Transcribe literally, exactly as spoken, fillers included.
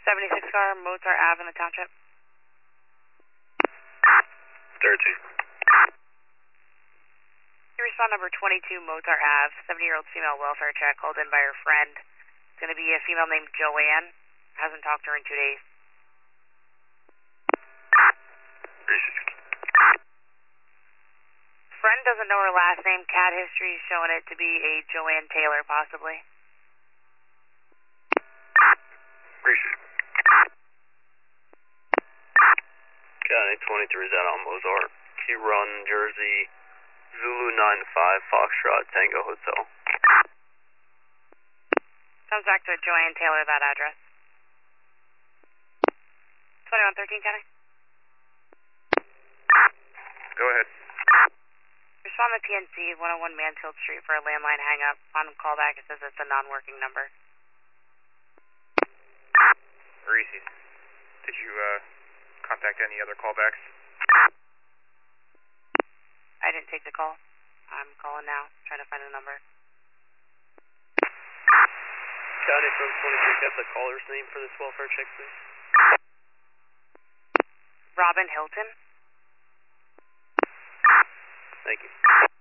seventy-six car, Mozart Ave in the township. thirteen. Respond number twenty-two, Mozart Ave, seventy-year-old female welfare check called in by her friend. It's going to be a female named Joanne. Hasn't talked to her in two days. Friend doesn't know her last name. Cat history is showing it to be a Joanne Taylor, possibly. Appreciate it. County twenty-three is out on Mozart. Key Run, Jersey, Zulu nine five, Foxtrot, Tango Hotel. Comes back to Joanne Taylor, that address. twenty-one thirteen, County. Go ahead. Respond to P N C, one oh one Mansfield Street for a landline hang-up. On callback, it says it's a non-working number. Reese, did you uh, contact any other callbacks? I didn't take the call. I'm calling now, trying to find a number. County from twenty-three, get the caller's name for this welfare check, please. Robin Hilton. Thank you.